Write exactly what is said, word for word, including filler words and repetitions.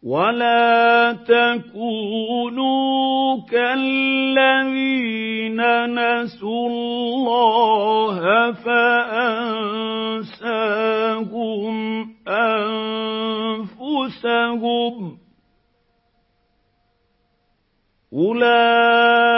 وَلَا تَكُونُوا كَالَّذِينَ نَسُوا اللَّهَ فَأَنسَاهُمْ أَنفُسَهُمْ. أُولَٰئِكَ